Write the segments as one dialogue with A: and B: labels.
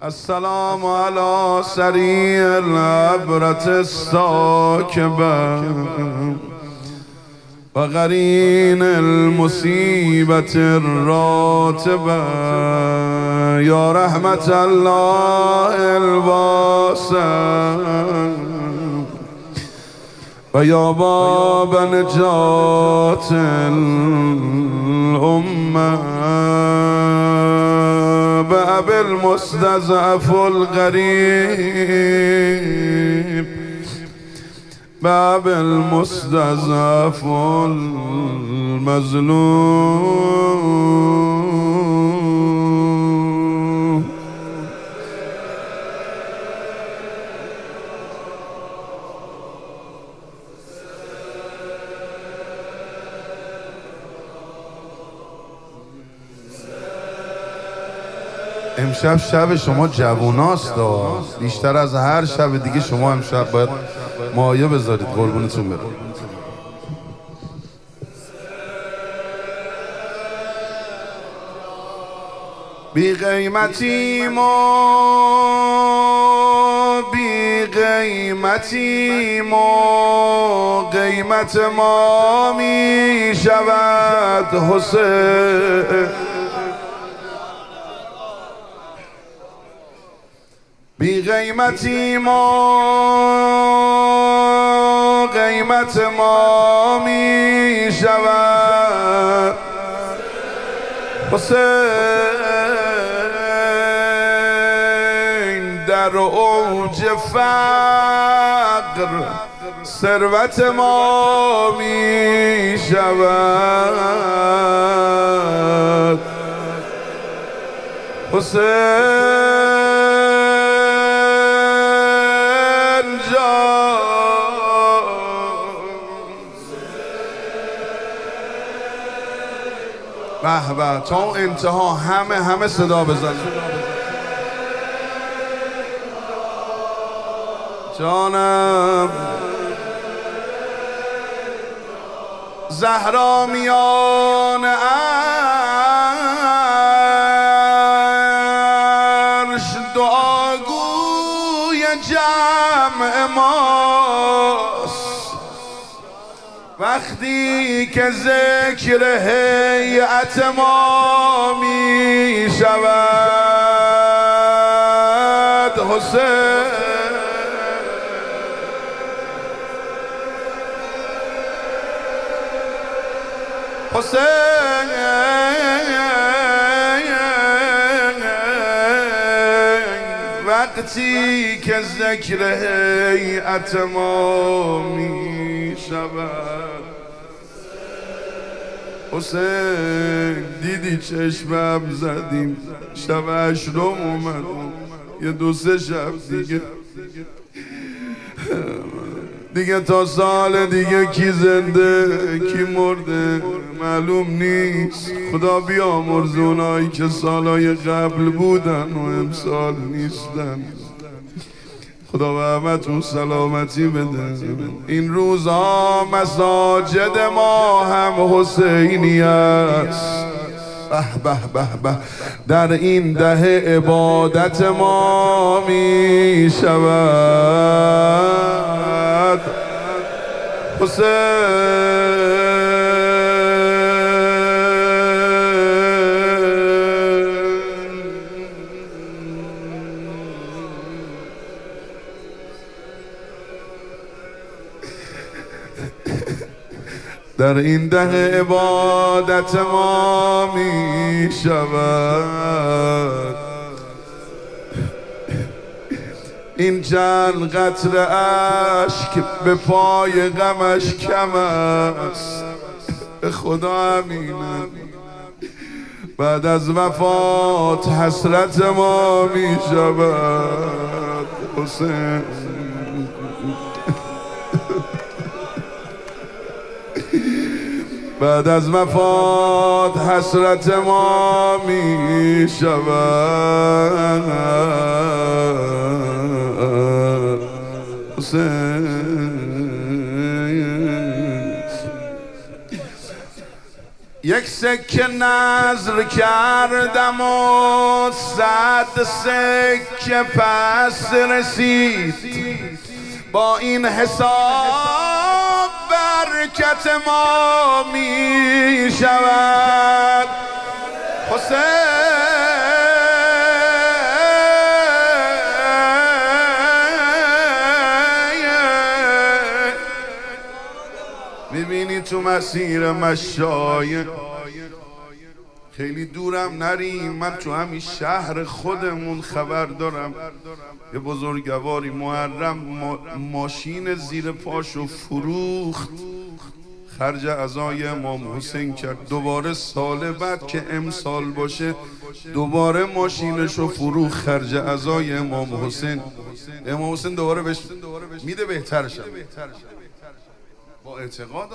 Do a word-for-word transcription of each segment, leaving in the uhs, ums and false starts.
A: السلام على سريع العبرة الساكبة وقرين المصيبة الراتبة يا رحمة الله الواسع ويا باب نجاة الأمة بأبي المستضعف الغريب بأبي المستضعف المظلوم. امشب شب شما جووناست، بیشتر از هر شب دیگه شما امشب باید مایه بذارید. قربونتون برم. بی قیمتی ما بی قیمتی ما قیمت ما می شود حسین. بی قیمتی ما قیمت ما می شود حسین. در اوج فقر ثروت ما می شود حسین. به به تا انتها همه همه صدا بزنن. جانم زهرا میان عرش دعاگوی جمع ماست وقتی که ذکر هیئت ما می شود حسین. حسین وقتی که ذکر هیئت ما می شود حسین. دیدی چشمم زدیم شب عشرم اومد یه دو سه شب دیگه دیگه تا سال دیگه کی زنده کی مرده معلوم نیست. خدا بیامرز اونایی که سالای قبل بودن و امسال نیستن. خدا به همتون سلامتی بده. این روزها مساجد ما هم حسینی است. به به به به در این ده عبادت ما می شود حسین. در این ده عبادت ما می شود این چند قطره اشک به پای غمش کم است. به خدا امینم بعد از وفات حسرت ما می شود حسین. بعد از وفات حسرت ما می شود حسین. یک یک سکه نذر کردم و صد سکه پس رسید، با این حساب برکت ما می شود. حسین میبینی تو مسیر مشای خیلی دورم نریم، من تو همین شهر خودمون خبر دارم یه بزرگواری محرم ما ماشین زیر پاشو فروخت، خرج عزای امام حسین کرد. دوباره سال بعد که امسال باشه دوباره ماشینشو فروخت، خرج عزای امام حسین. امام حسین دوباره بهش میده بهترش با اعتقاد.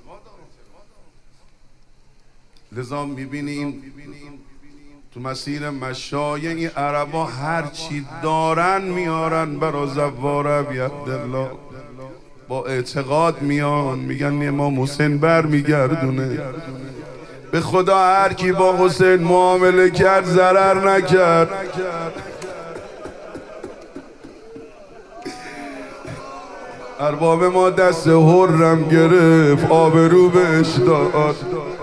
A: لذا میبینیم تو مسیر مشای این عربا هر چی دارن میارن برا زوار ابی عبدالله، با اعتقاد میان میگن امام حسین بر میگردونه. به خدا هر کی با حسین معامله کرد ضرر نکرد. ارباب ما دست حرم گرفت، آبرو بهش داد.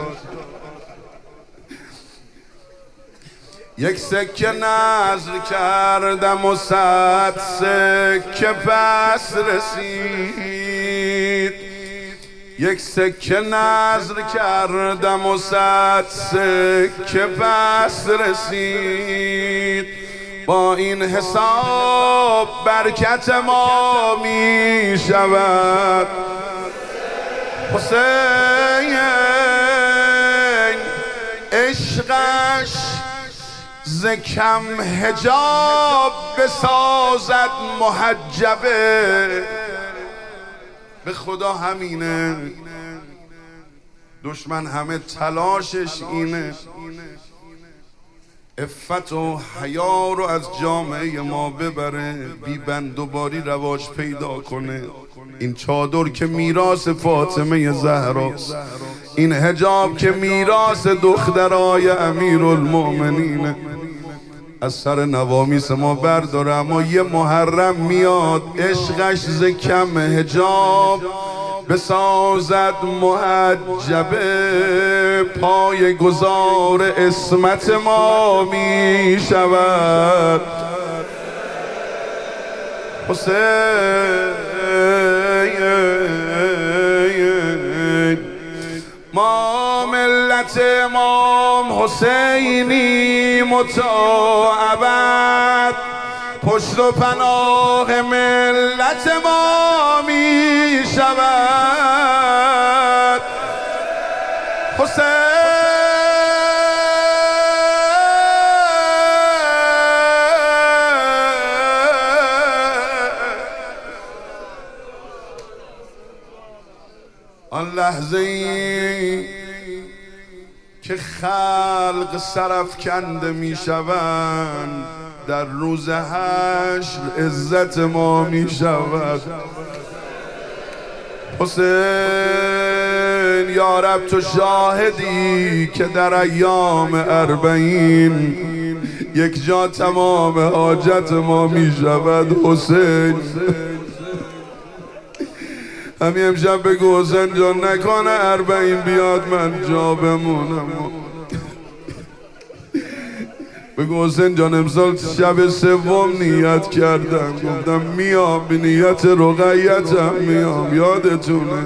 A: یک سکه نذر کردم و صد سکه پس رسید، یک سکه نذر کردم و صد سکه پس رسید، با این حساب برکت ما می شود. حسین عشقش ز کم حجاب بسازد محجبه، به خدا همینه. دشمن همه تلاشش اینه عفت و حیا رو از جامعه ما ببره، بی بند و باری رواج پیدا کنه. این چادر که میراث فاطمه زهراست، این حجاب که میراث دخترای امیرالمؤمنینه، از سر نوامیس ما برداره. اما یه محرم میاد عشقش ز کم حجاب بسازد محجبه، پای گذار اسمت ما می شود. حسین ما ملت امام حسینی متعبد، پشت و پناه ملت ما می شود. حسین آن لحظه ای که خلق سرافکنده می شوند، در روز حشر عزت ما می شود. حسین یا رب تو شاهدی که در ایام اربعین یک جا تمام حاجت ما می شود. حسین همین امشب بگو حسین جان نکنه اربعین بیاد من جا بمونم. بگو حسین جان امسال شب سوم نیت کردم، گفتم میام به نیت رقیتم میام، یادتونه.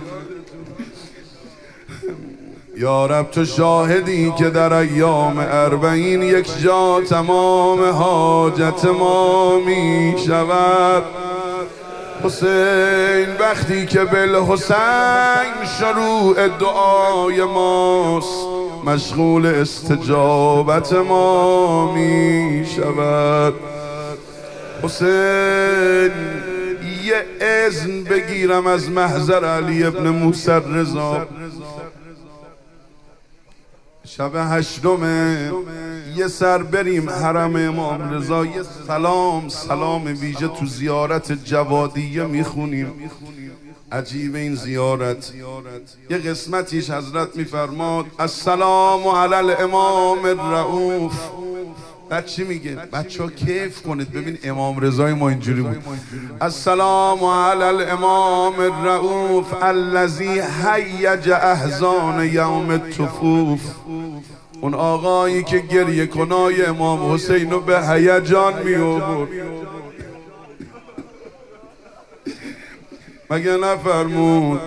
A: یا رب تو شاهدی که در ایام اربعین یک جا تمام حاجت ما می شود. حسین وقتی که بالحسین شروع دعای ماست، مشغول استجابت ما می شود. حسین یه اذن بگیرم از محضر علی ابن موسی رضا، شب هشتمه یه سر بریم حرم امام رضا، یه سلام سلام ویژه تو زیارت جوادیه میخونیم. عجیب این زیارت. یه قسمتیش حضرت میفرماد السلام علی الامام الرؤوف. بعد چی میگه؟ بچه ها کیف کنید ببین امام رضای ما اینجوری بود. السلام علی الامام الرؤوف الذی هیج احزان یوم الطفوف. اون آقایی که گریه کنای امام حسین رو به هیجان می آورد. مگه نفرمود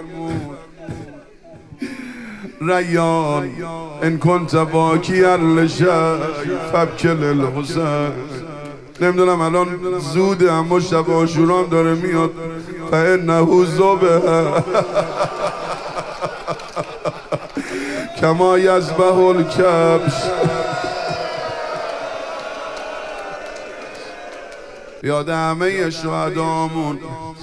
A: ریان ان کنت باکیا لشی فبکی للحسین. نمیدونم الان زوده اما شب عاشورا هم داره میاد. فانه ذبح کما یذبح الکبش. یاد همه شهدامون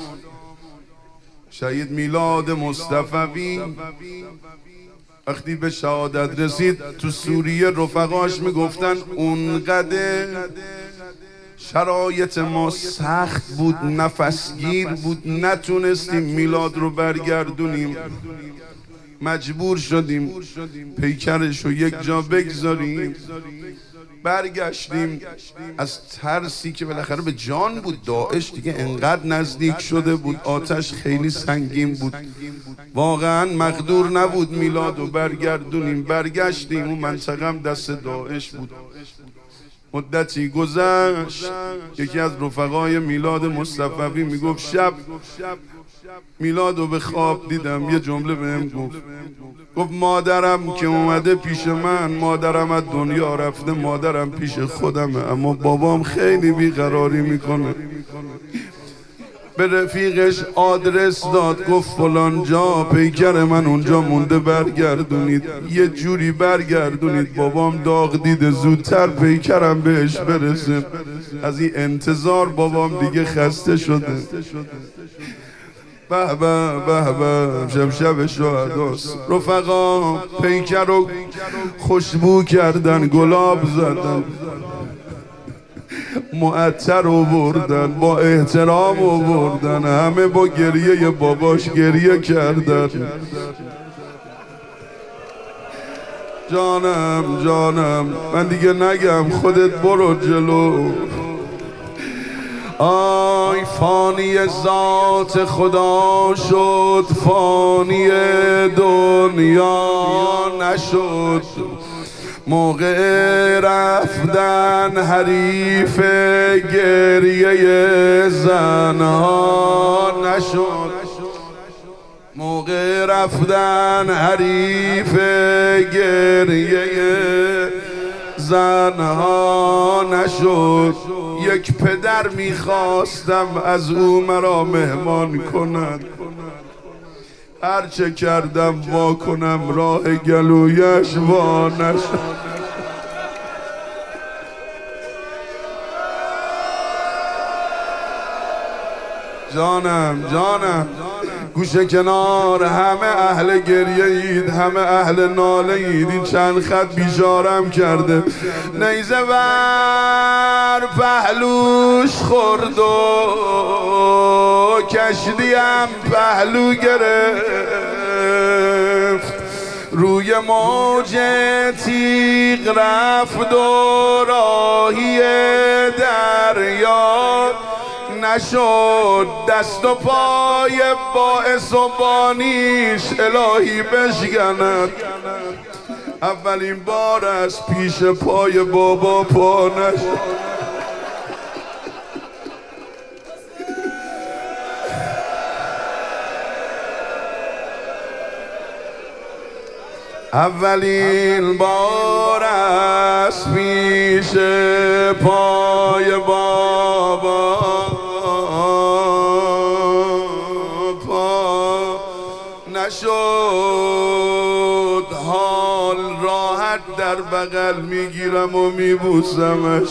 A: شهید میلاد مصطفوی وقتی به شهادت رسید تو سوریه رفقاش میگفتن اونقدر شرایط ما سخت بود، نفسگیر بود، نتونستیم میلاد رو برگردونیم، مجبور شدیم پیکرش رو یک جا بگذاریم. برگشتیم از ترسی که بالاخره به جان بود. داعش دیگه انقدر نزدیک شده بود، آتش خیلی سنگین بود، واقعا مقدور نبود میلاد رو برگردونیم. برگشتیم، اون منطقه هم دست داعش بود. مدتی گذشت، یکی از رفقای میلاد مصطفوی میگفت شب میلاد رو به خواب دیدم، یه جمله بهم گفت گفت مادرم که اومده پیش من، مادرم از دنیا رفته، مادرم پیش خودمه، اما بابام خیلی بیقراری میکنه. به رفیقش آدرس داد، گفت فلان جا پیکر من اونجا مونده، برگردونید، یه جوری برگردونید، بابام داغ دیده، زودتر پیکرم بهش برسه. از این انتظار بابام دیگه خسته شده. به به به به شب شب شهداست. رفقا پیکر رو خوشبو کردن، گلاب زدن، معطر آوردن، با احترام آوردن، همه با گریه باباش گریه کردن. جانم جانم من دیگه نگم، خودت برو جلو. آی فانی ذات خدا شد، فانی دنیا نشد، موقع رفتن حریف گریه زنها نشد، موقع رفتن حریف گریه زنها نشد. یک پدر میخواستم از او مرا مهمان کند، هرچه کردم وا کنم راه گلویش وا نشد. جانم جانم گوشه کنار همه اهل گریه اید، همه اهل ناله اید. این چند خط بیچارم کرده. نیزه بر پهلوش خورد و کشتیم پهلو گرفت، روی موج تیغ رفت و راهی دریا نشد. دست و پای باعث و بانیش الهی بشکند، اولین بار از پیش پای بابا پا نشد. اولین بار از پیش پای بابا پا نشد. حال راحت در بغل میگیرم و میبوسمش،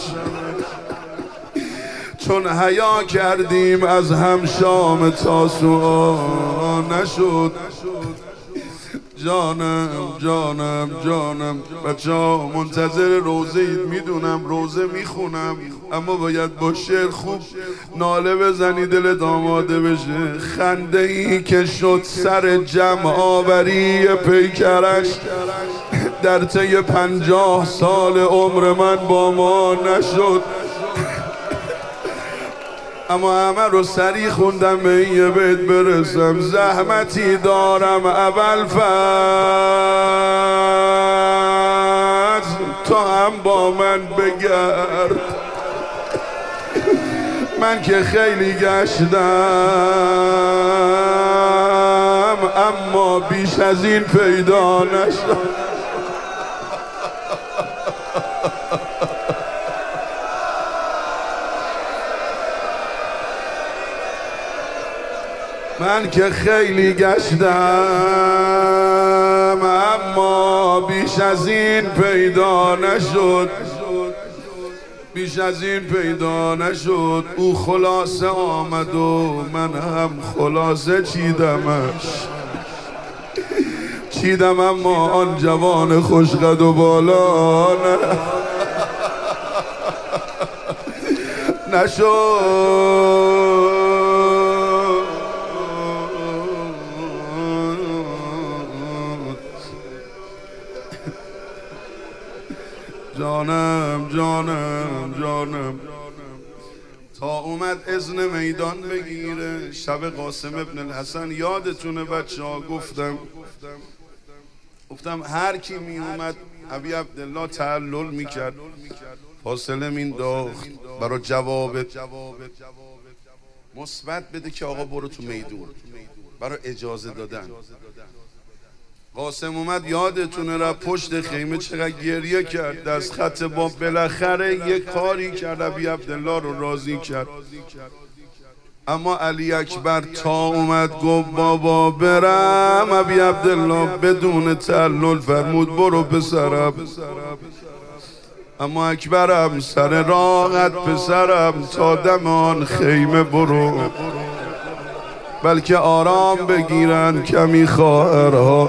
A: چون حیا کردیم از هم شام تاسوعا نشد. جانم جانم جانم بچه ها منتظر روزه اید، میدونم روزه میخونم اما باید با شعر خوب ناله بزنی دل داماده بشه. خنده ای که شد سر جمع آوری پیکرش در طی پنجاه سال عمر من با ما نشد، اما همه رو سری خوندم به این یه بیت برسم. زحمتی دارم اول فصل تا هم با من بگرد، من که خیلی گشتم اما بیش از این پیدا نشد. من که خیلی گشتم اما بیش از این پیدا نشد، بیش از این پیدا نشد. او خلاصه آمد و من هم خلاصه چیدمش، چیدم اما آن جوان خوشقد و بالا نشد. جانم جانم جانم تا اومد اذن میدان بگیره شب قاسم ابن الحسن. یادتونه بچه ها گفتم گفتم هر کی می اومد ابی عبدالله تعلل میکرد فاصله مینداخت برای جواب مثبت بده که آقا برو تو میدون برای اجازه دادن. قاسم اومد یادتونه را پشت خیمه چقدر گریه کرد، دست خط با بالاخره یک کاری کرد ابی عبدالله رو راضی کرد. اما علی اکبر تا اومد گفت بابا برم، ابی عبدالله بدون تعلل فرمود برو پسرم. اما اکبرم سر راحت پسرم تا دم آن خیمه برو، بلکه آرام بگیرن کمی خواهرها.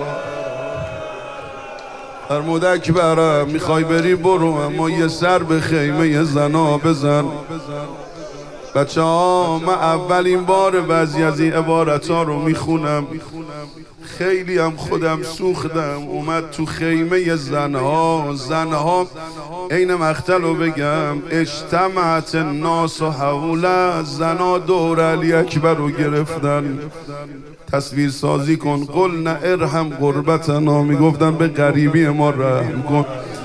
A: فرمود اکبرم میخوای بری برو اما یه سر به خیمه زنا بزن. بچه ها من اولین بار بعضی از این عبارت ها رو میخونم، خیلی هم خودم سوختم. اومد تو خیمه زنها، زنها این مقتل رو بگم اجتمعت الناس حوله، زنا دور علی اکبر رو گرفتن. تصویر سازی کن قلنا ارحم غربتنا، میگفتن به غریبی ما رحم کن.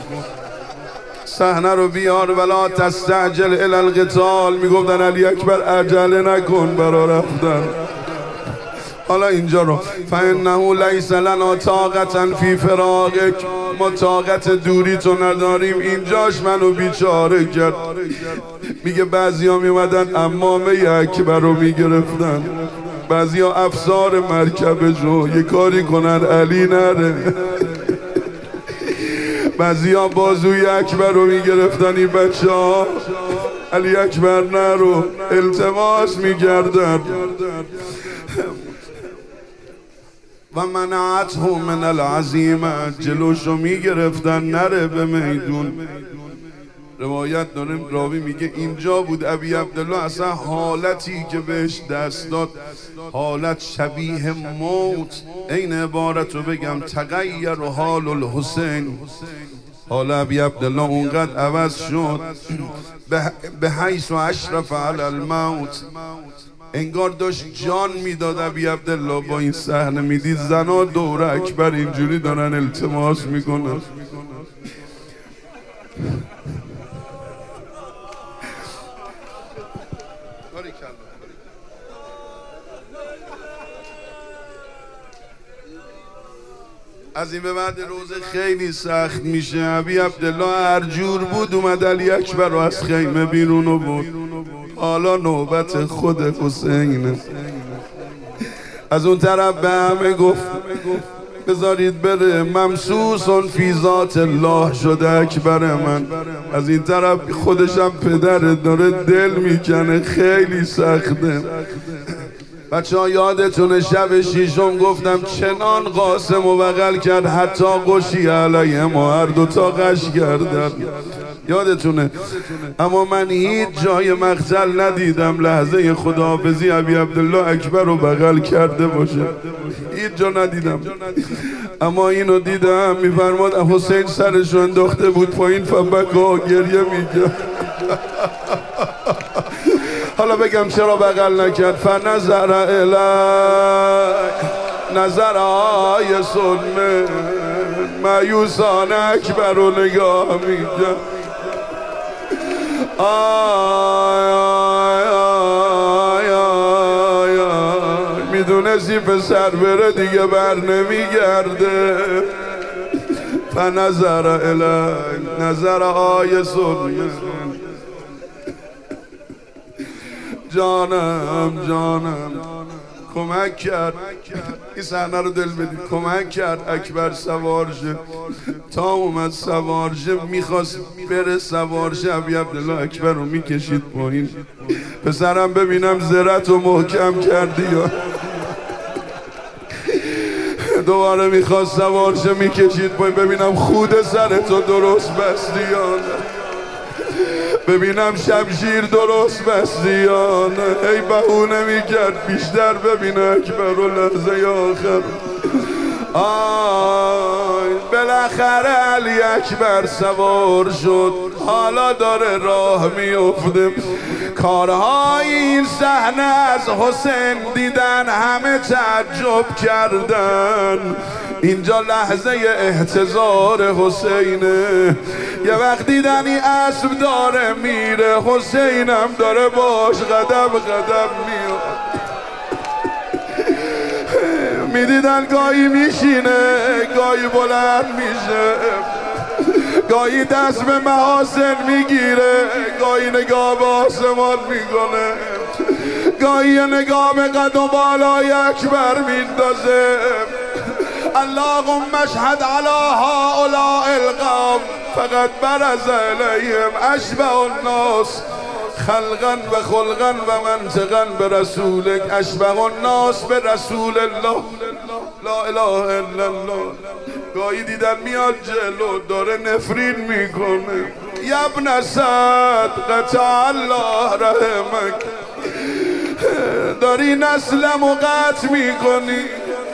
A: صحنه رو بیار ولا تستعجل الی القتال، میگفتن علی اکبر عجله نکن برا رفتن. حالا اینجا رو فانه لیس لنا طاقة فی فراقک، ما طاقت دوری تو نداریم، اینجاش منو بیچاره کرد. میگه بعضیا میمدن امامه اکبر رو میگرفتن، بعضیا افسار مرکبشو یه کاری کنن علی نره، بعضیا بازوی اکبر رو میگرفتن این بچه ها علی اکبر نرو التماس میکردن. و منعته من العزیمه، جلوشو میگرفتن نره به میدون. روایت داریم راوی میگه اینجا بود ابی عبدالله اصلا حالتی که بهش دست داد حالت شبیه موت. این عبارت رو بگم تغییر حال الحسین، حال ابی عبدالله اونقدر عوض شد به حیث و اشرف علی الموت، انگار داشت جان میداد ابی عبدالله. با این صحنه میدید زنا دور اکبر اینجوری دارن التماس میکنن. از این به بعد روز خیلی سخت میشه. ابی عبدالله هر جور بود اومد علی اکبر رو از خیمه بیرون رو بود. حالا نوبت خود حسینه. از اون طرف به همه گفت بذارید بره، ممسوس فی ذات الله شده اکبر من. از این طرف خودشم پدره داره دل میکنه، خیلی سخته. بچه ها یادتونه شب شیشم گفتم چنان قاسم و بغل کرد حتی قشی علیه ما هر دوتا قش کردن، یادتونه؟ اما من هیچ جای مقتل ندیدم لحظه خداحافظی ابی عبدالله اکبر رو بغل کرده باشه، هیچ جا ندیدم. اما اینو دیدم، میفرماد حسین سرشو انداخته بود پایین فبکا گریه میکرد. حالا بگم چرا بغل نکرد؟ فنظر الی نظر آی سلمه مایوسان اکبر رو نگاه میکرد. آی آی آی آی آی میدونستی پسر بره دیگه بر نمیگرده. فنظر الی نظر آی سلمه جانم جانم کمک کرد، این صحنه رو دل بدید، کمک کرد اکبر سوار شه. تا اومد سوار شه میخواست بره سوار شه ابی عبدالله اکبر رو میکشید پایین. پسرم ببینم زرت رو محکم کردی یا دوباره میخواست سوار شه میکشید پایین، ببینم خود سرتو درست بستی یا ببینم شمشیر درست بستی یا نه. ای بهونه میکرد بیشتر ببینه اکبر و لحظه آخر. آی بالاخره علی اکبر سوار شد، حالا داره راه میفته. کارهای این صحنه از حسین دیدن همه تعجب کردن. اینجا لحظه احتضار حسینه. یه وقت دیدنی اسب داره میره، حسینم داره باش قدم قدم میاد. میدیدن گاهی میشینه گاهی بلند میشه، گاهی دست به محاسن میگیره، گاهی نگاه به آسمان میکنه، گاهی نگاه به قد و بالای اکبر میندازه. اللهم اشهد علی هؤلاء القوم فقد برز الیهم اشبه الناس خلقا و خلقا و منطقا به رسولک، اشبه الناس به رسول الله لا اله الا الله. گاهی دیدن میاد جلو داره نفرین میکنه، یبن سعد قطع الله رحمک، داری نسلم و قطع میکنی.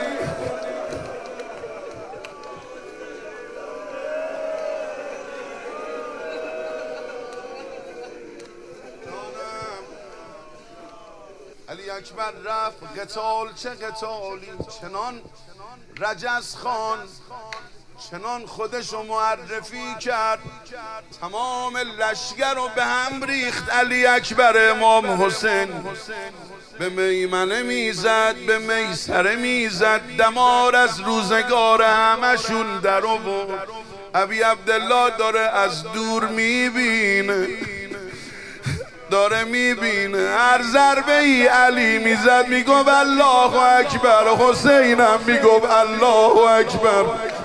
A: علی اکبر رفت قتال، چه قتالی، چنان رجز خان چنان خودشو معرفی کرد، تمام لشگر رو به هم ریخت. علی اکبر امام حسین به میمنه میزد، به میسره میزد، دمار از روزگار همشون در آورد. ابی عبدالله داره از دور میبینه، داره میبینه هر ضربه ای علی میزد میگفت الله اکبر، حسینم میگفت الله اکبر.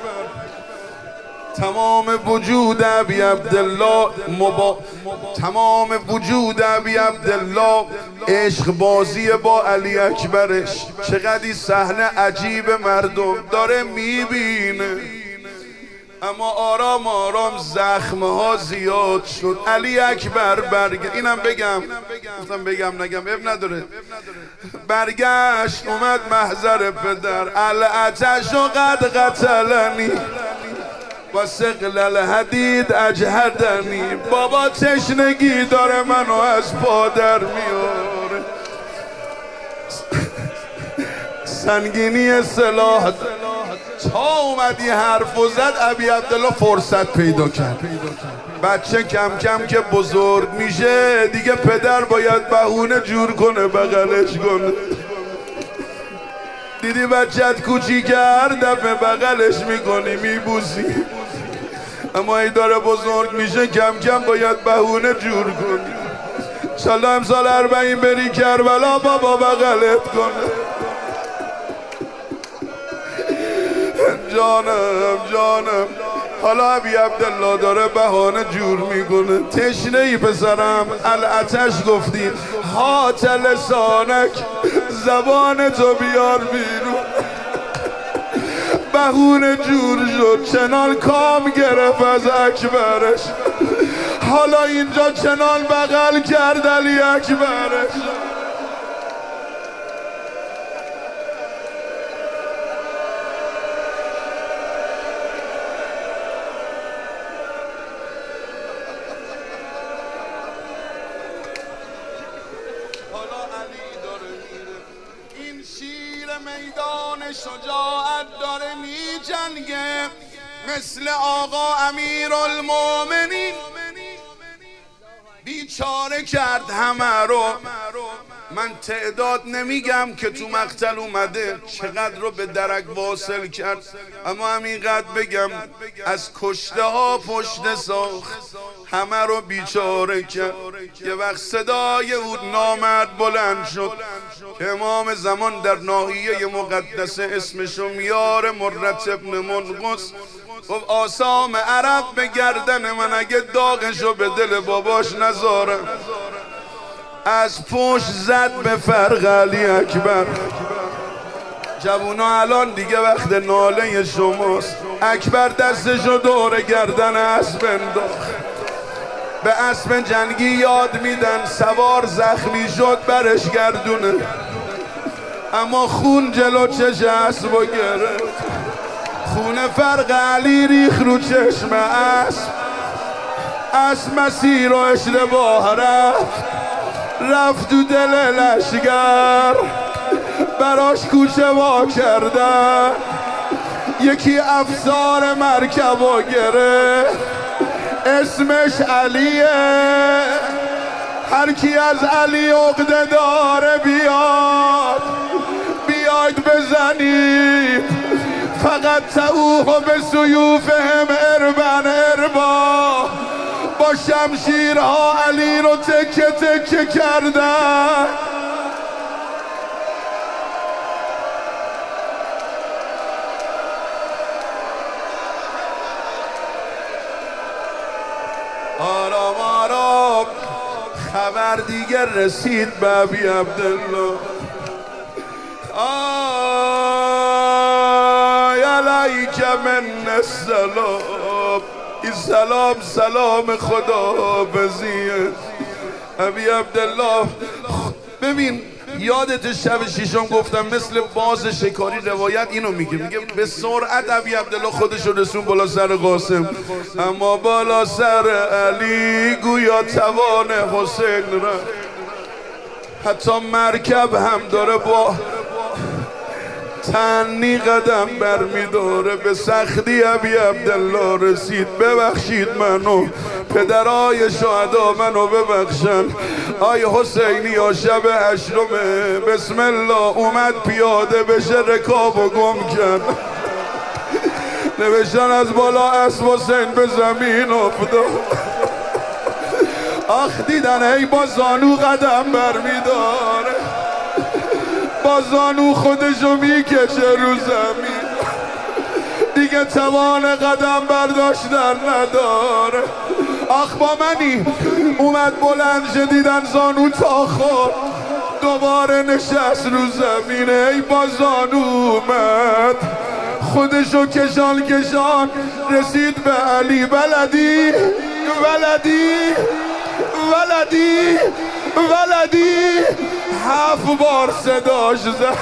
A: تمام وجود ابی عبدالله مبا... تمام وجود ابی عبدالله عشق بازی با علی اکبرش. چقدر این صحنه عجیب، مردم داره میبینه اما آرام آرام زخمه ها زیاد شد. علی اکبر برگ اینم بگم گفتم بگم نگم اب نداره، برگشت اومد محضر پدر. العطش و قد قتلنی و ثقل الحدید اجهدنی، بابا تشنگی داره منو از پا در میاره، سنگینی سلاح. تا اومدی حرف و زد ابی عبدالله فرصت پیدا کرد. بچه کم کم که بزرگ میشه دیگه پدر باید بهونه جور کنه بغلش کنه. دیدی بچت کوچیکه هر دفعه بغلش میکنی میبوسی، اما ای داره بزرگ میشه کم کم باید بهونه جور کنی. انشالله امسال اربعین بری کربلا بابا بغلت کنه. جانم جانم حالا ابی عبدالله داره بهانه جور میکنه. تشنه ای پسرم العطش گفتی هات لسانک، زبان تو بیار بیرون. بهونه جور شد، چنان کام گرفت از اکبرش، حالا اینجا چنان بغل کرد علی اکبرش.
B: میدان شجاعت داره می جنگه مثل آقا امیرالمومنین، بیچاره کرد همه رو. من تعداد نمیگم که تو مقتل اومده چقدر رو به درک واصل کرد، اما همینقدر بگم از کشته ها پشت ساخت همه رو بیچاره کرد. یه وقت صدای او نامرد بلند شد که امام زمان در ناحیه مقدسه اسمشو میاره مرت ابن منقص، گفت آسام عرب به گردن من، اگه داغشو به دل باباش نذارم. از پشت زد به فرق علی اکبر. جوونا الان دیگه وقت ناله شماست. اکبر دستشو دور گردن اسب انداخت، به اسب جنگی یاد میدن سوار زخمی شد برش گردونه، اما خون جلو چش اسبو گرفت. خون فرق علی ریخ رو چشم اسب، اسب مسیر رو اشتباه رفت، رفت تو دل لشگر، براش کوچه وا کردن. یکی افسار مرکب و گرفت، اسمش علیه. هر کی از علی عقده داره بیاد، بیاید بزنید، فقط تعوه به سیوفهم اربن اربا. با شمشیرها علی رو تکه تکه کردن.
A: آرام آرام خبر دیگر رسید به ابی عبدالله. آی علیک من السلام، این سلام سلام خدا بزیه. ابی عبدالله ببین، یادت شب شیشم گفتم مثل باز شکاری روایت اینو میگه، میگه به سرعت ابی عبدالله خودش رسون بالا سر قاسم، اما بالا سر علی گویا توان حسین را. حتی مرکب هم داره با تنی قدم برمیداره. به سختی ابی عبدالله رسید. ببخشید منو پدرای شهدا، منو ببخشن. آی حسینی یا شب هشتمه بسم الله اومد پیاده بشه رکاب و گم کرد. نوشتن از بالا اسب حسین به زمین افتاد. آخ دیدن ای با زانو قدم برمیداره، با زانو خودشو میکشه رو زمین، دیگه توان قدم برداشتن نداره. آخ با منی اومد بلند شه، دیدن زانو تا خورد، دوباره نشست رو زمین. ای با زانو اومد خودشو کشان کشان رسید به علی. ولدی ولدی ولدی ولدی، هفت بار صداش زد.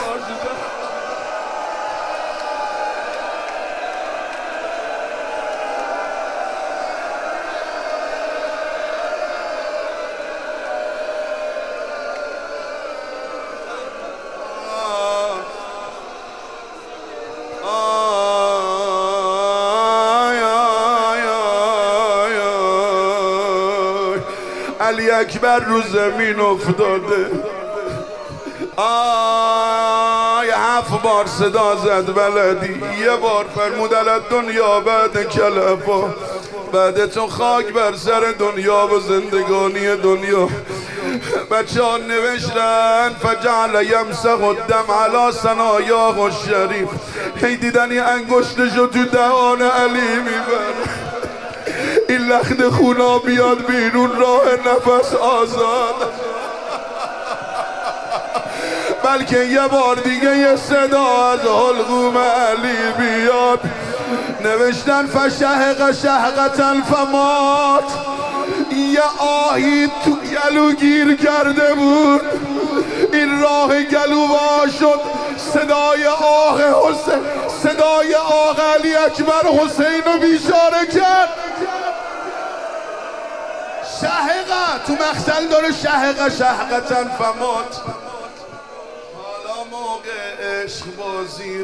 A: علی اکبر رو زمین افتاده. آی هفت بار صدا زد ولدی. یه بار فرمود علت دنیا بعد کلفا، بعد تو خاک بر سر دنیا و زندگانی دنیا. بچه ها نوشتن فجعل یمسح الدم علی ثنایاه الشریف،
B: هی دیدن یه انگشتشو تو دهان علی میبره، این لخت خونا بیاد بیرون، راه نفس آزاد. بلکه یه بار دیگه یه صدا از حلقوم علی بیاد. نوشتن فشهق شهقة فمات، یه آهی تو گلو گیر کرده بود، این راه گلو وا شد. صدای آه حسین، صدای آه علی اکبر حسین رو بیچاره کرد. شهقه تو مقتل داره، شهقه شهقة فمات. حالا موقع عشق بازی،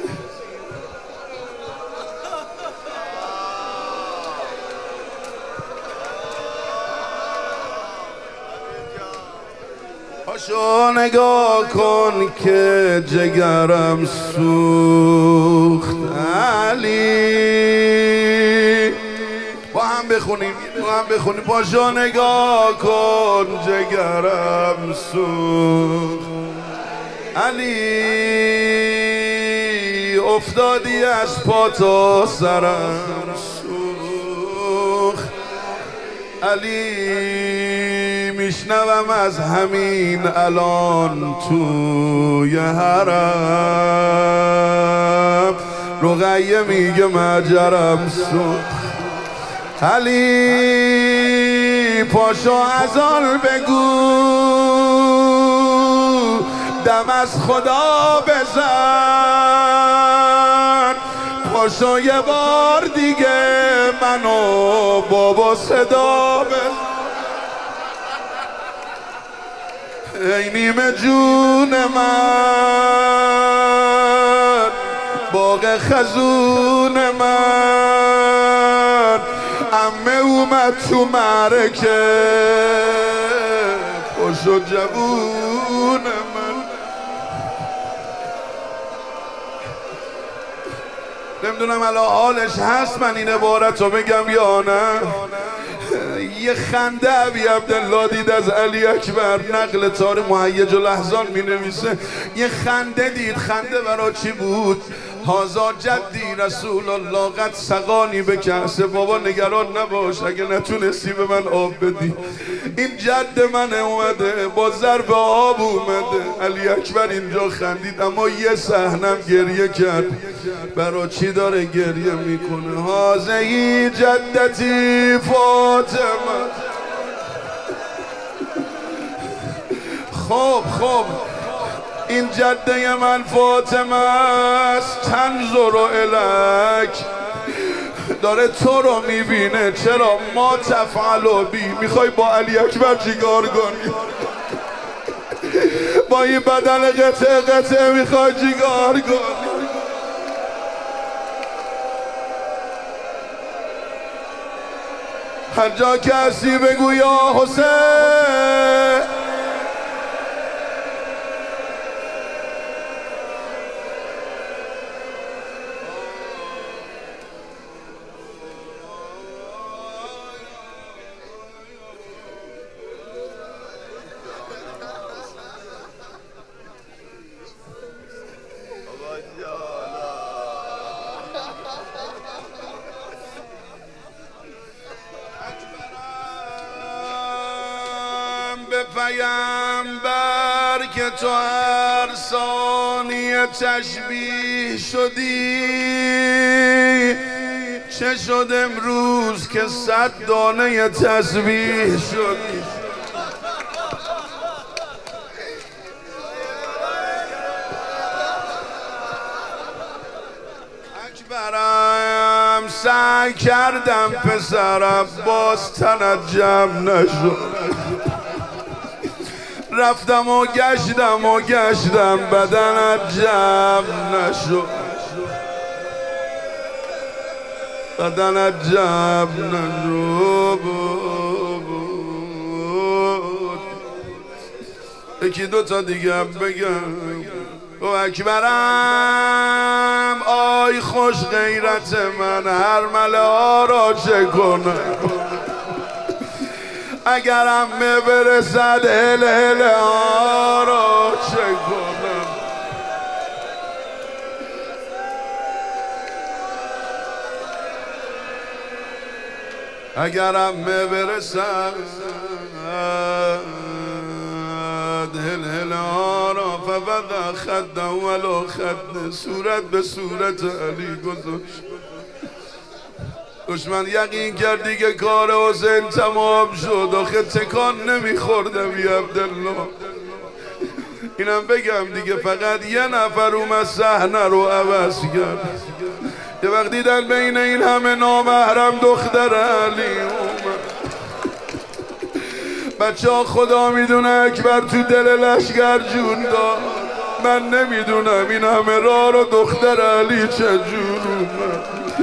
B: پاشو نگاه کن که جگرم سوخت علی. با هم بخونیم، با هم بخونیم. پاشو نگاه کن جگرم سوخت علی، افتادی از پا تا سرم سوخت علی. میشنوم از همین الان توی حرم، رقیه میگه مجرم سوخت علی. پاشو ازال بگو دم از خدا بزن، پاشو یه بار دیگه منو بابا صدا بزن. ای نیمه جون من، باغ خزون من، عمه اومد تو معرکه، پاشو جوون من. نمیدونم الان حالش هست من این عبارت رو بگم یا نه. یه خنده ابی عبدالله دید از علی اکبر، نقل تار مهیج الاحزان می نویسه. یه خنده دید، خنده برای چی بود؟ هازا جدی رسول الله قد سقانی به کأس. بابا نگران نباش، اگه نتونستی به من آب بدی، این جد من اومده با ضرب آب اومده. علی اکبر اینجا خندید، اما یه صحنم گریه کرد. برای چی داره گریه میکنه؟ هازهی جدتی فاطمه. خب خب این جده من فاطمه است، تنظر الک، داره تو رو میبینه. چرا؟ ما تفعل بی. میخوای با علی اکبر چیکار کنی؟ با این بدن قطعه قطعه میخوای چیکار کنی؟ هر جا کسی بگو یا حسین، به پیامبر که تو هر ثانیه تشبیه شدی، چه شد امروز که صد دانه تسبیح شدی؟ اکبرم سعی کردم پسرم باز تنت جمع نشد، رفتم و گشتم و گشتم بدنت جمع نشد، بدنت جمع نشد. یکی دو تا دیگه بگم. و اکبرم آی خوش غیرت من، هر مله ها را چه کنم؟ اگرم می برسد هل هل ها را چه کنم؟ اگر همه برسد هل هل آرا فبدا خد ولو خد صورت به صورت علی گذاشت. دشمن یقین کرد دیگه کار حسین تمام شد. آخه تکان نمیخوردم یا عبدالله. اینم بگم دیگه فقط یه نفر اومد صحنه رو عوض کرد. یه وقت دیدن بین این همه نامحرم دختر علی اومد. بچه ها خدا میدونه اکبر تو دل لشگر جون داد. من نمیدونم این همه راه رو دختر علی چجور اومد.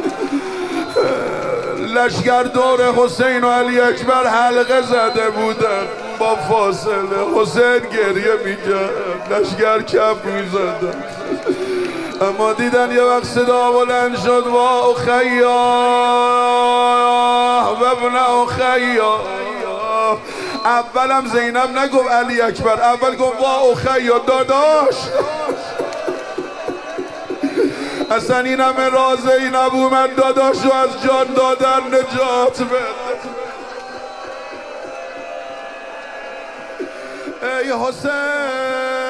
B: لشگر دور حسین و علی اکبر حلقه زده بودن با فاصله. حسین گریه میکرد، لشگر کف میزدن. اما دیدن یه وقت صدا بلند شد وا اخیا و ابن اخیا. اولم زینب نگفت علی اکبر، اول گفت وا اخیا داداش. اصلا این همه راز زینب اومد داداشو از جان دادن نجات بده. ای حسین